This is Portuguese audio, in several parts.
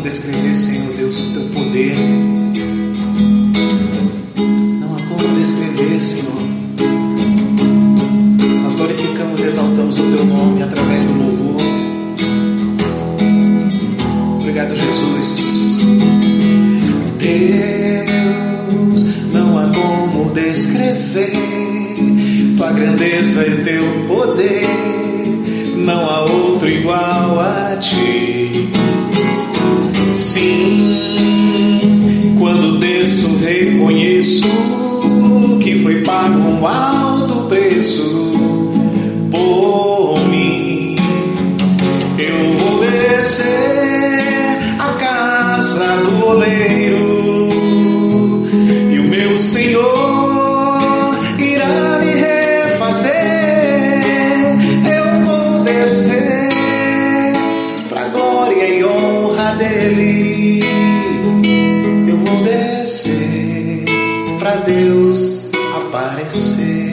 descrever, Senhor Deus, o teu poder. Não há como descrever, Senhor. Nós glorificamos e exaltamos o teu nome através do louvor. Obrigado, Jesus. Deus, não há como descrever tua grandeza e teu poder. Não há outro igual a ti. Sim, quando desço reconheço que foi pago um alto preço por mim. Eu vou descer a casa do oleiro e o meu Senhor irá me refazer. Eu vou descer pra glória e honra dele. Eu vou descer pra Deus aparecer.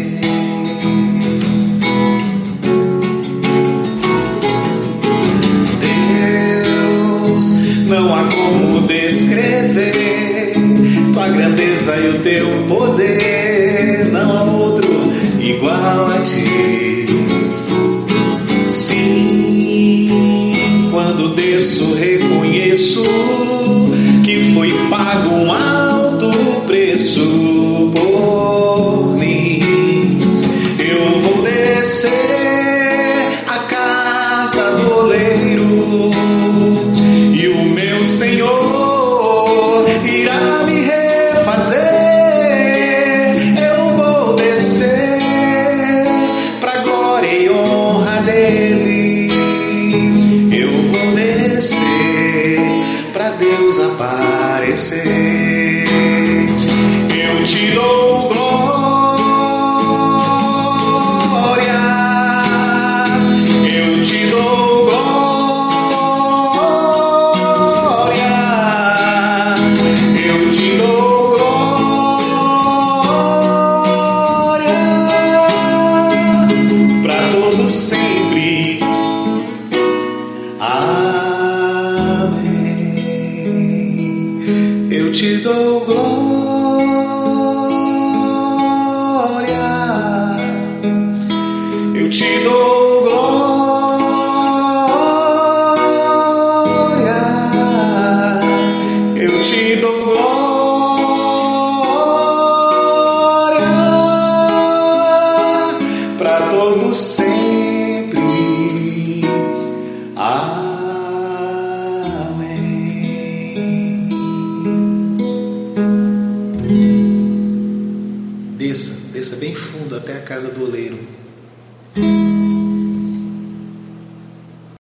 Não há como descrever tua grandeza e o teu poder. Não há outro igual a ti. Sim, quando desço reconheço que foi pago um alto preço por mim. Eu vou descer a casa do oleiro e o meu Senhor irá me refazer. Eu vou descer pra glória e honra dele. Eu vou descer pra Deus aparecer. Eu te dou glória, eu te dou glória, eu te dou glória pra todo sempre. Amém. Eu te dou glória, eu te dou glória, eu te dou glória pra todo sempre. Amém. Desça bem fundo até a casa do oleiro.